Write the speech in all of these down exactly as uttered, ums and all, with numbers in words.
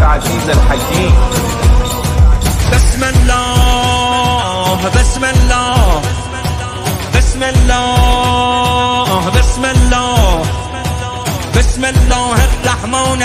العزيز الحكيم. بسم الله بسم الله بسم الله بسم الله بسم الله الرحمن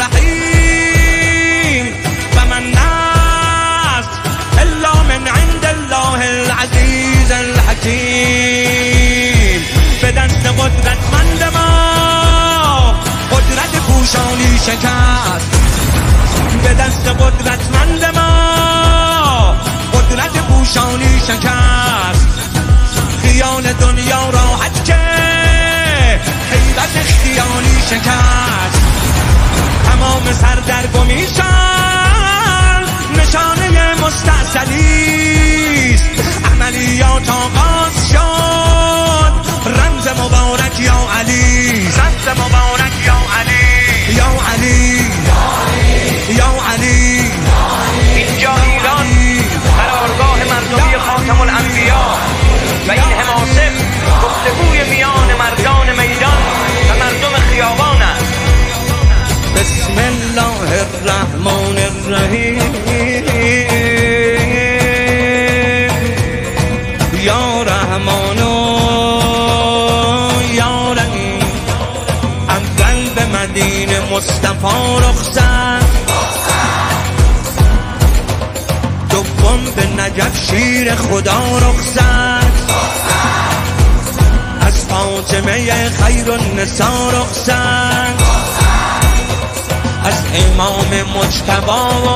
الرحيم. فما الناس إلا من عند الله العزيز الحكيم. به دست قدرتمند ما قدرت پوشانی شکست. به دست قدرتمند ما قدرت پوشانی شکست. خیال دنیا راحت که حیرت خیالی شکست. تمام سردرگمیشان نشانه مستعصلیست. عملیات آغاز شد، رمز مبارک یا علی، رمز مبارک یا علی، یا علی یا علی. اینجا ایران قرارگاه مردمی خاتم الانبیا و این حماسه گفتگوی میان مردان میدان و مردم خیابان است. بسم الله الرحمن الرحیم. یا رحمان یا رحیم. اول به مدینه مصطفی رخصت، دوم به نجف شیر خدا رخصت، از فاطمه خیر النساء رخصت، از امام مجتبی و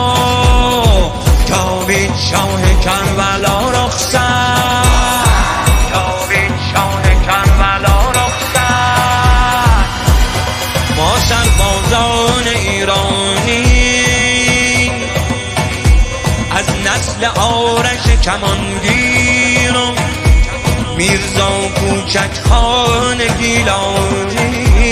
جاوید شاه کربلا رخصت، جاوید شاه کربلا رخصت. ما سربازان ایرانی از نسل آرش کمانگیر و میرزا کوچک خان گیلانی،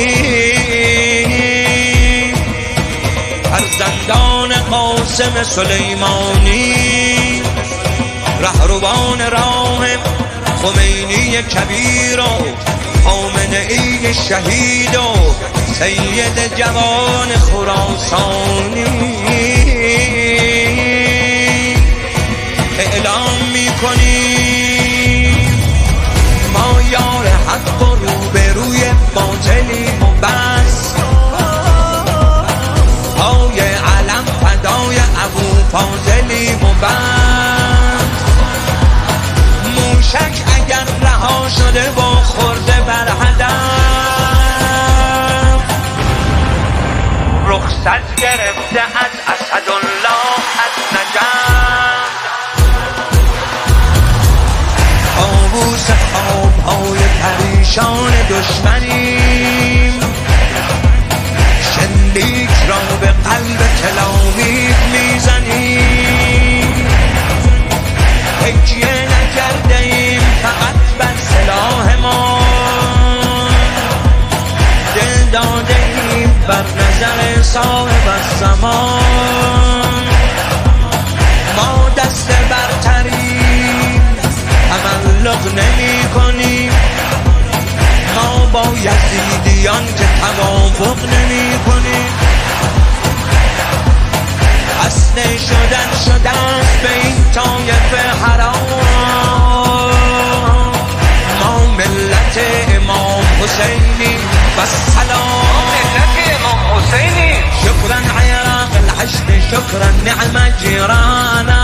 فرزندان قاسم سلیمانی، رهروان راه خمینی کبیر و خامنه‌ای شهید و سید جوان خراسانی. اعلام میکنیم ما یار حق و روبروی باطلیم و بس. پای علم فدای ابو فاضلیم و بس. موشک اگر رها شده با خورده بر هدف، رخصت گرفته از اسدالله از نجف. آبوس خوابهای پریشان دشمنیم، شلیک را به قلب تلاویح میزنیم. تکیه نکرده ایم فقط بر سلاح ما، دل داده ایم بر نظر صاحب الزمان. ما دست برتریم، تملق نمی کنیم. ما با یزیدیان که توافق نمی کنیم. قصد شدن شده است به این طایفه حرام. ما ملت امام حسینی و سلام، ملت امام حسینی. شکرا عراق الحشد، شکرا نعم جیرانا،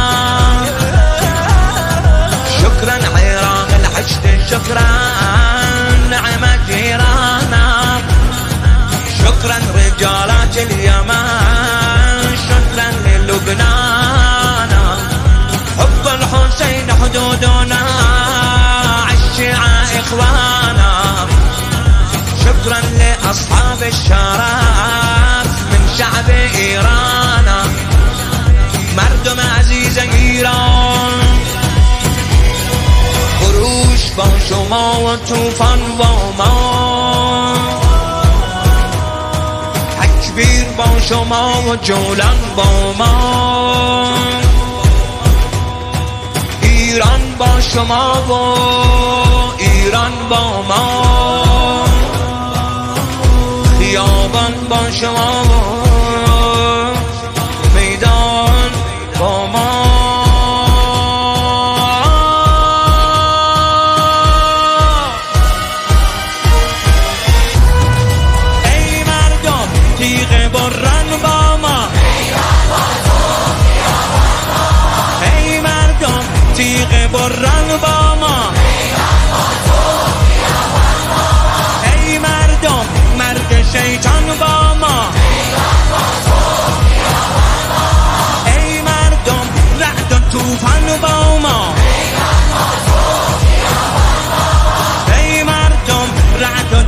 شكرا عراق الحشد، شكرا نعم جيرانا، شكرا رجالات اليمن، شكرا للبنان. حب الحسين حدودنا، الشيعة إخوانا. شكرا لأصحاب الشرف من شعب إيران، مردم عزيز إيران. خروش با شما و طوفان با ما، تکبیر با شما و جولان با ما. ایران با شما و ایران با ما، خیابان با شما و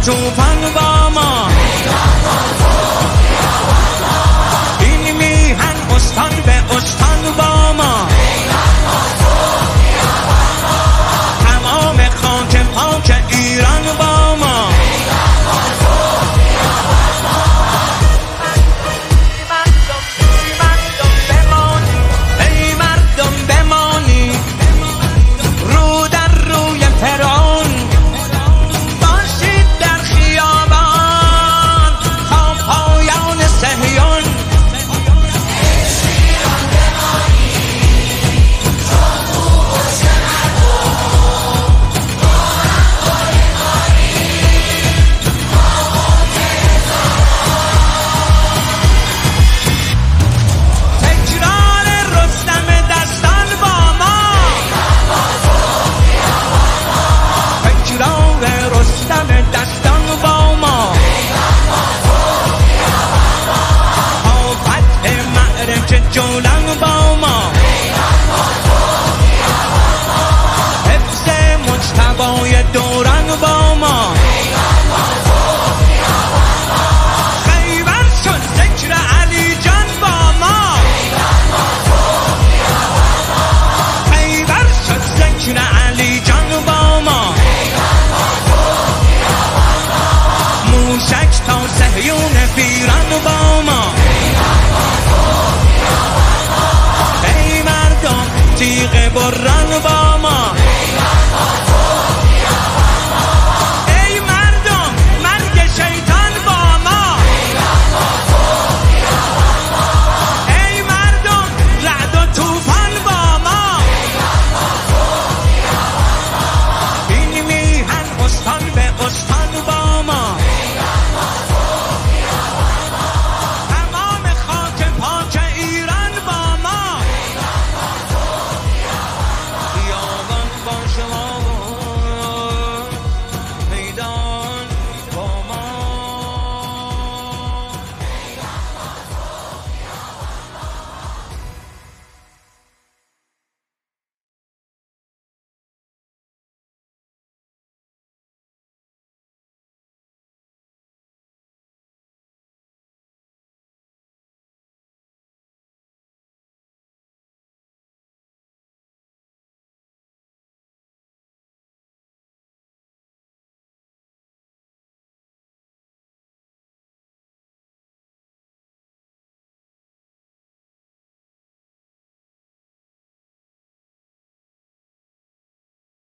توفان با ما، این میهن استان به استان با ما، تمام خاک پاک ایران با ما. ای مردم بمانی رو در روی فرعون، باشید در خیابان تا پایان صهیون. دستان با ما تا فتح معرکه جولان با ما.